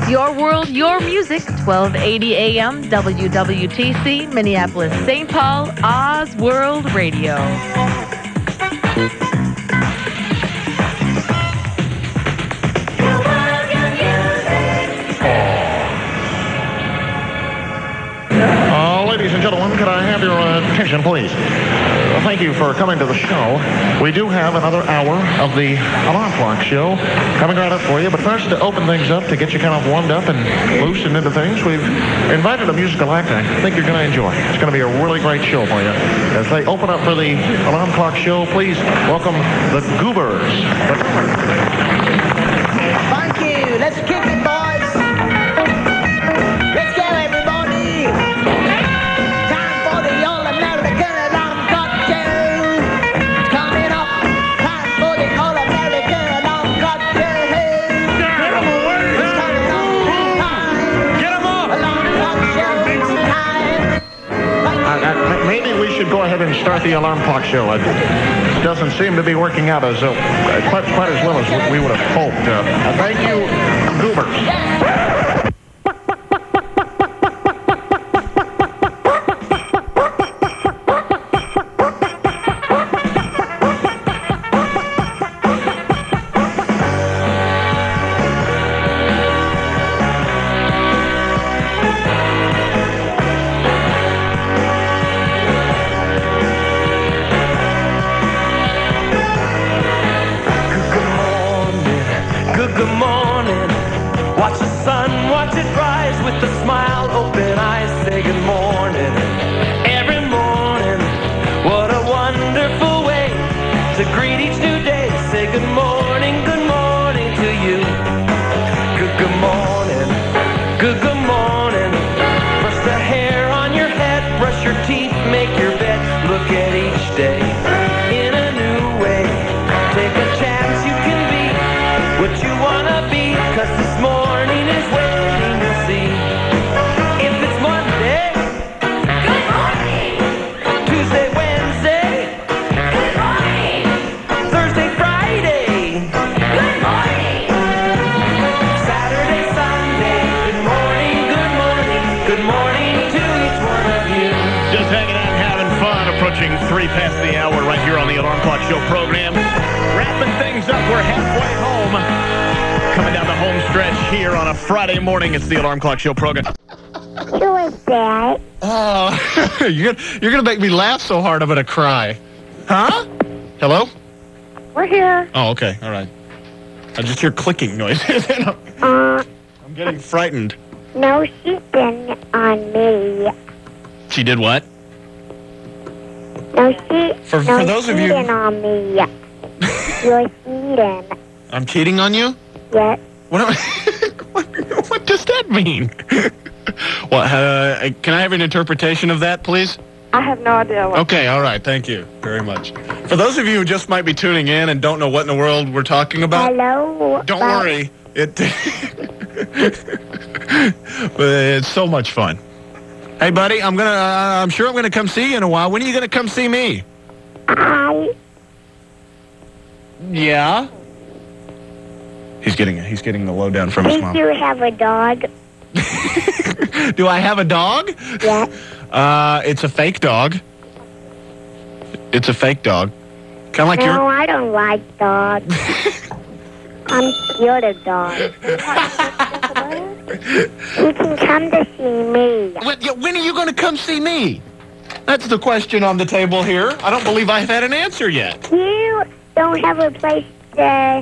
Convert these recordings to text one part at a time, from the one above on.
Your world, your music, 1280 AM, WWTC, Minneapolis, St. Paul, Oz World Radio. Ladies and gentlemen, could I have your attention, please? Thank you for coming to the show. We do have another hour of the Alarm Clock Show coming right up for you. But first, to open things up, to get you kind of warmed up and loosened into things, we've invited a musical act I think you're going to enjoy. It's going to be a really great show for you. As they open up for the Alarm Clock Show, please welcome the Goobers. Thank you. Let's kick it, boys. Let's go, everybody. Time for the All-American Alarm Clock Show. It's coming up. Time for the All-American Alarm Clock Show. Get 'em away. It's coming up. Time. Get 'em up. Alarm Clock Show. Time. Maybe we should go ahead and start the Alarm Clock Show. It doesn't seem to be working out as quite as well as we would have hoped. Thank you, Goobers. Good morning. Watch the sun, watch it rise with a smile, open eyes, say good morning. Every morning, what a wonderful way to greet each new day. Say good morning to you. Good morning, good morning. Brush the hair on your head, brush your teeth, make your bed. Look at each day in a new way. Take a chance, you can be what you wanna be, 'cause this morning is waiting to see. If it's Monday, good morning. Tuesday, Wednesday, good morning. Thursday, Friday, good morning. Saturday, Sunday, good morning, good morning. Good morning to each one of you. Just hanging out and having fun, approaching 3 past the hour right here on the Alarm Clock Show program. Wrapping things up, we're halfway home. Coming down the home stretch here on a Friday morning. It's the Alarm Clock Show program. Who is that? Oh, you're going to make me laugh so hard I'm going to cry. Huh? Hello? We're here. Oh, okay. All right. I just hear clicking noises. I'm getting frightened. No, she's been on me. She did what? No, For those of you- cheating on me. You're cheating. I'm cheating on you? Yes. What does that mean? Well, can I have an interpretation of that, please? I have no idea what. Okay, all right. Thank you very much. For those of you who just might be tuning in and don't know what in the world we're talking about, Hello. don't worry. But it's so much fun. Hey, buddy, I'm sure I'm gonna come see you in a while. When are you gonna come see me? Yeah. He's getting the lowdown from his mom. Do you have a dog? Do I have a dog? Yes. It's a fake dog. It's a fake dog. Kind of like your... No, I don't like dogs. I'm scared of dogs. You can come to see me. When are you going to come see me? That's the question on the table here. I don't believe I've had an answer yet. You don't have a place to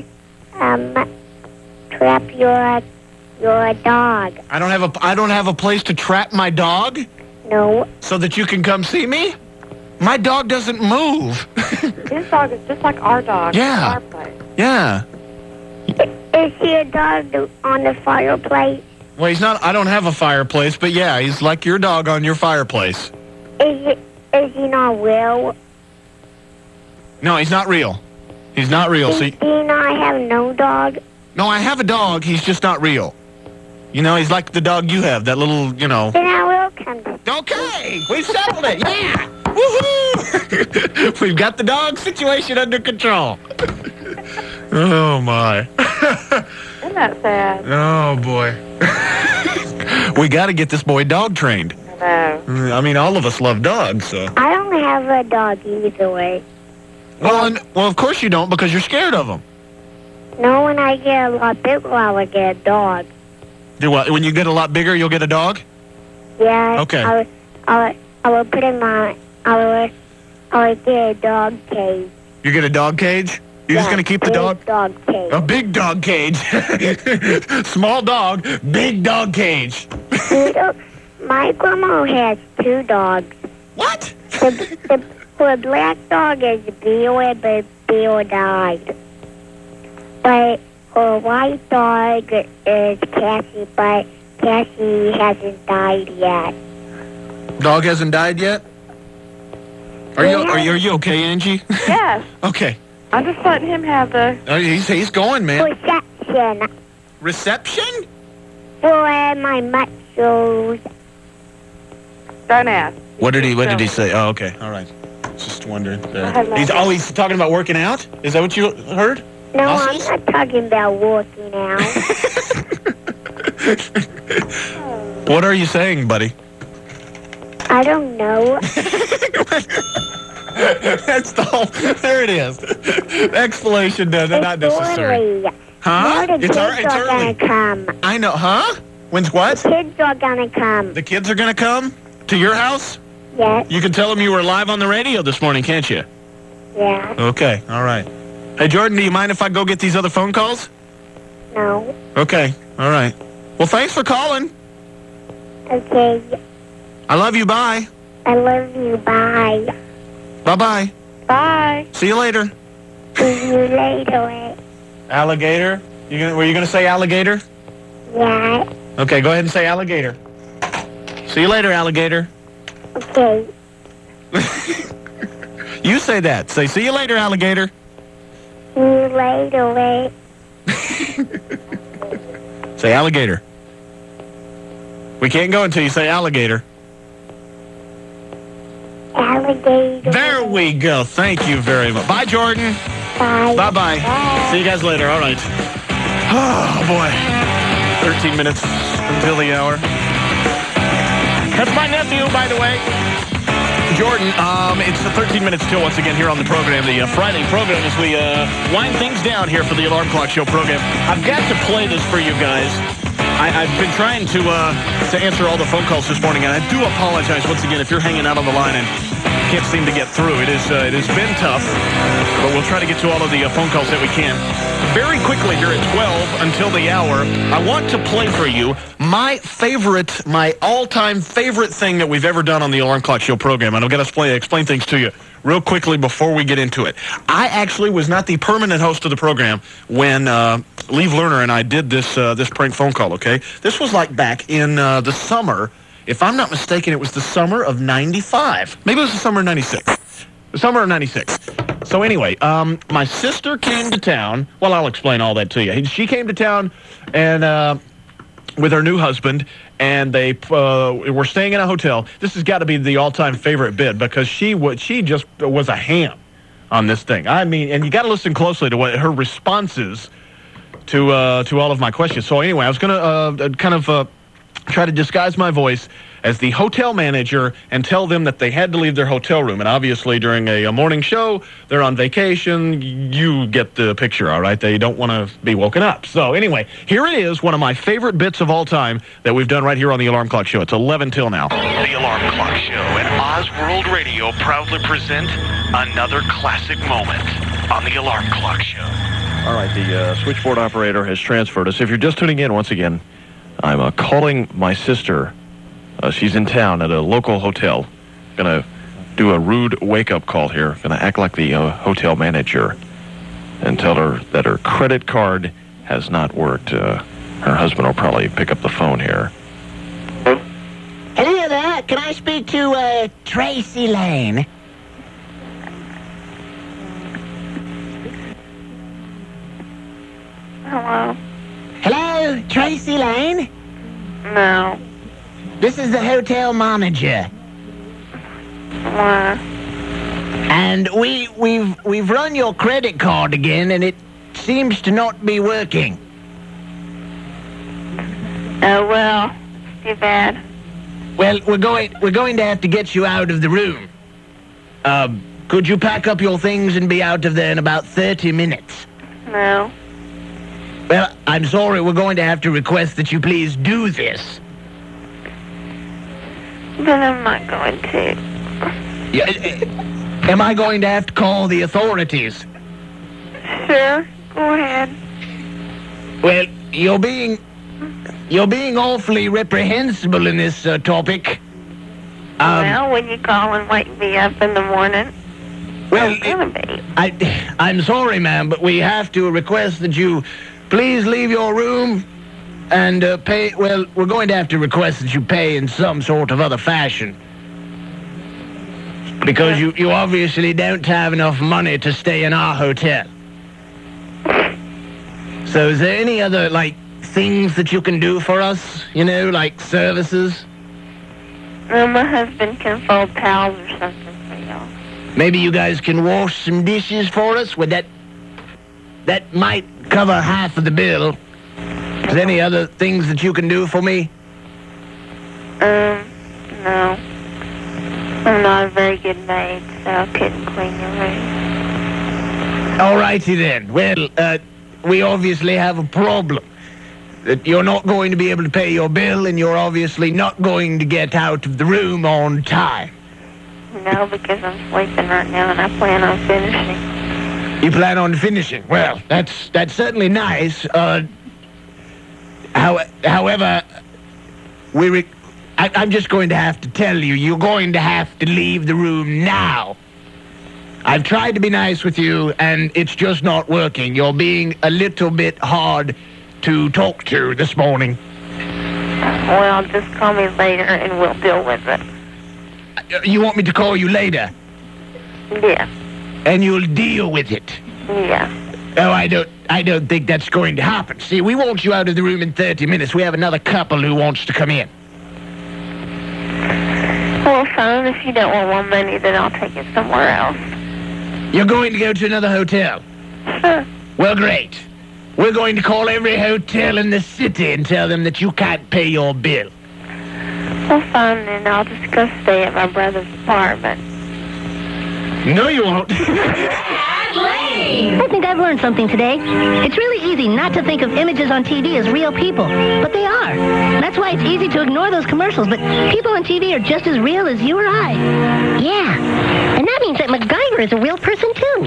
trap your dog. I don't have a place to trap my dog? No. So that you can come see me? My dog doesn't move. His dog is just like our dog. Yeah. Our place. Yeah. Is he a dog on the fireplace? Well, he's not. I don't have a fireplace, but yeah, he's like your dog on your fireplace. Is he not real? No, he's not real. He's not real. Do you not have no dog? No, I have a dog. He's just not real. You know, he's like the dog you have, that little, Then I will come to Okay, we've settled it. Yeah. Woohoo! We've got the dog situation under control. Oh, my. It seem that sad. Oh, boy. We got to get this boy dog trained. No. I mean, all of us love dogs, so. I don't have a dog either way. Well, of course you don't, because you're scared of them. No, when I get a lot bigger, I will get a dog. Do what? When you get a lot bigger, you'll get a dog? Yeah. Okay. I will put him on. I will get a dog cage. You get a dog cage? You're just going to keep the dog? Dog cage. A big dog cage. Small dog, big dog cage. My grandma has 2 dogs. What? The black dog is Bill, but Bill died. But her white dog is Cassie, but Cassie hasn't died yet. Dog hasn't died yet? Are you okay, Angie? Yes. Okay. I'm just letting him have the... Oh, he's going, man. Reception. Reception? For my muscles. Don't ask. What did he say? Oh, okay. All right. Just wondering. He's talking about working out? Is that what you heard? No, Muscles? I'm not talking about working out. What are you saying, buddy? I don't know. That's the whole... There it is. Explanation, no, not necessary. Early. Huh? Now the kids are early. gonna come. I know, huh? When's what? The kids are gonna come. The kids are going to come to your house? Yes. You can tell them you were live on the radio this morning, can't you? Yeah. Okay, all right. Hey, Jordan, do you mind if I go get these other phone calls? No. Okay, all right. Well, thanks for calling. Okay. I love you, bye. I love you. Bye. Bye-bye. Bye. See you later. See you later. Alligator? Were you going to say alligator? Yeah. Okay, go ahead and say alligator. See you later, alligator. Okay. You say that. Say, see you later, alligator. See you later. Say alligator. We can't go until you say alligator. Alligator. There we go. Thank you very much. Bye, Jordan. Bye. Bye-bye. Bye. See you guys later. All right. Oh, boy. 13 minutes until the hour. That's my nephew, by the way. Jordan, it's 13 minutes till once again here on the program, the Friday program, as we wind things down here for the Alarm Clock Show program. I've got to play this for you guys. I've been trying to answer all the phone calls this morning, and I do apologize once again if you're hanging out on the line and can't seem to get through. It has been tough, but we'll try to get to all of the phone calls that we can. Very quickly here at 12 until the hour, I want to play for you my all-time favorite thing that we've ever done on the Alarm Clock Show program, and I'm going to explain things to you real quickly before we get into it. I actually was not the permanent host of the program when Lee Lerner and I did this prank phone call, okay? This was like back in the summer. If I'm not mistaken, it was the summer of 95. Maybe it was the summer of 96. The summer of 96. So anyway, my sister came to town. Well, I'll explain all that to you. She came to town and with her new husband, and they were staying in a hotel. This has got to be the all-time favorite bit because she just was a ham on this thing. I mean, and you got to listen closely to what her responses to all of my questions. So anyway, I was going to try to disguise my voice as the hotel manager and tell them that they had to leave their hotel room. And obviously, during a morning show, they're on vacation. You get the picture, all right? They don't want to be woken up. So anyway, here it is, one of my favorite bits of all time that we've done right here on the Alarm Clock Show. It's 11 till now. The Alarm Clock Show and Osworld Radio proudly present another classic moment on the Alarm Clock Show. All right, the switchboard operator has transferred us. If you're just tuning in, once again, I'm calling my sister. She's in town at a local hotel. Going to do a rude wake-up call here. Going to act like the hotel manager and tell her that her credit card has not worked. Her husband will probably pick up the phone here. Hello there. Can I speak to Tracy Lane? Hello? Hello, Tracy Lane? No. This is the hotel manager. Why? And we've run your credit card again, and it seems to not be working. Oh, well, too bad. Well, we're going to have to get you out of the room. Could you pack up your things and be out of there in about 30 minutes? No. Well, I'm sorry, we're going to have to request that you please do this. But I'm not going to. Am I going to have to call the authorities? Sure, go ahead. Well, you're being awfully reprehensible in this topic. Well, when you call and wake me up in the morning, well, it's gonna be. I'm sorry, ma'am, but we have to request that you please leave your room and pay. Well, we're going to have to request that you pay in some sort of other fashion. Because you obviously don't have enough money to stay in our hotel. So is there any other, things that you can do for us? Like services? Well, my husband can fold towels or something for y'all. Maybe you guys can wash some dishes for us? Would that might cover half of the bill. Is there any other things that you can do for me? No. I'm not a very good maid, so I couldn't clean your room. All righty then. Well, we obviously have a problem. That you're not going to be able to pay your bill, and you're obviously not going to get out of the room on time. No, because I'm sleeping right now, and I plan on finishing. You plan on finishing? Well, that's certainly nice. However, I'm just going to have to tell you, you're going to have to leave the room now. I've tried to be nice with you, and it's just not working. You're being a little bit hard to talk to this morning. Well, just call me later, and we'll deal with it. You want me to call you later? Yeah. And you'll deal with it? Yeah. Oh, I don't think that's going to happen. See, we want you out of the room in 30 minutes. We have another couple who wants to come in. Well, fine. If you don't want more money, then I'll take it somewhere else. You're going to go to another hotel? Sure. Well, great. We're going to call every hotel in the city and tell them that you can't pay your bill. Well, fine, then I'll just go stay at my brother's apartment. No, you won't. I think I've learned something today. It's really easy not to think of images on TV as real people, but they are. That's why it's easy to ignore those commercials, but people on TV are just as real as you or I. Yeah, and that means that MacGyver is a real person, too.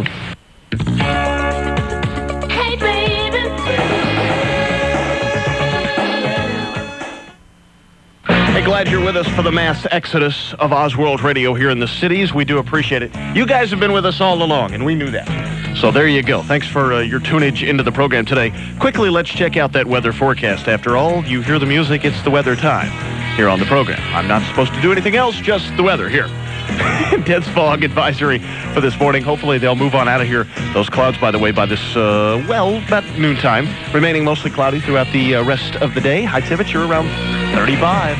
Hey, baby. Hey, glad you're with us for the mass exodus of Osworld Radio here in the cities. We do appreciate it. You guys have been with us all along, and we knew that. So there you go. Thanks for your tunage into the program today. Quickly, let's check out that weather forecast. After all, you hear the music, it's the weather time here on the program. I'm not supposed to do anything else, just the weather here. Dense fog advisory for this morning. Hopefully they'll move on out of here. Those clouds, by the way, by this, about noontime. Remaining mostly cloudy throughout the rest of the day. High temperature around 35.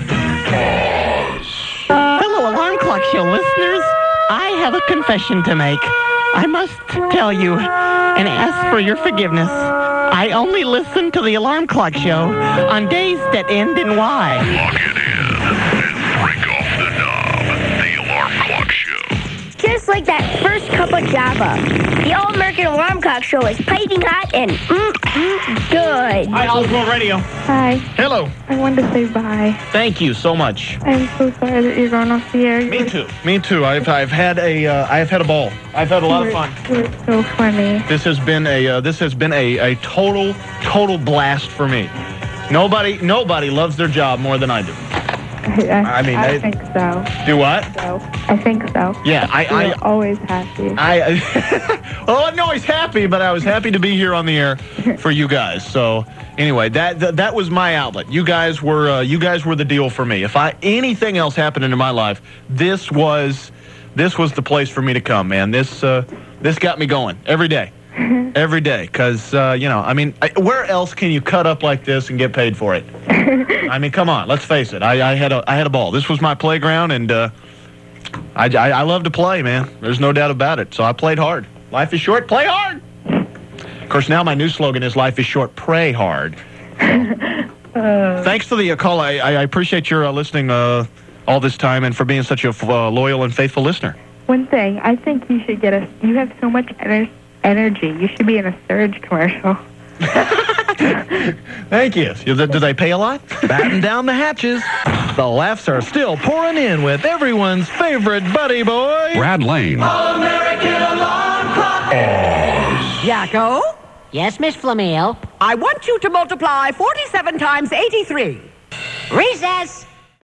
Hello, Alarm Clock Show listeners. I have a confession to make. I must tell you and ask for your forgiveness. I only listen to the Alarm Clock Show on days that end in Y. Lock it in and break off the knob. The Alarm Clock Show. Just like that first cup of Java. The All-American Alarm Clock Show is piping hot and good. Hi, Oswald Radio. Hi. Hello. I wanted to say bye. Thank you so much. I'm so sorry that you're going off the air. Me too. Me too. I've had a ball. I've had a lot of fun. You're so funny. This has been a total blast for me. Nobody loves their job more than I do. I think so. Do what? I think so. Yeah, You're always happy. Well, I'm always happy, but I was happy to be here on the air for you guys. So anyway, that was my outlet. You guys were the deal for me. If anything else happened in my life, this was the place for me to come, man. This got me going every day. Every day, because, where else can you cut up like this and get paid for it? I mean, come on, let's face it. I had a ball. This was my playground, and I love to play, man. There's no doubt about it. So I played hard. Life is short, play hard. Of course, now my new slogan is life is short, pray hard. Well, Thanks for the call. I appreciate your listening all this time and for being such a loyal and faithful listener. One thing, I think you should you have so much energy. You should be in a Surge commercial. Thank you. Did they pay a lot? Batten down the hatches. The laughs are still pouring in with everyone's favorite buddy boy, Brad Lane. All-American Alarm Clock. Jacko? Yes, Miss Flamel? I want you to multiply 47 times 83. Recess!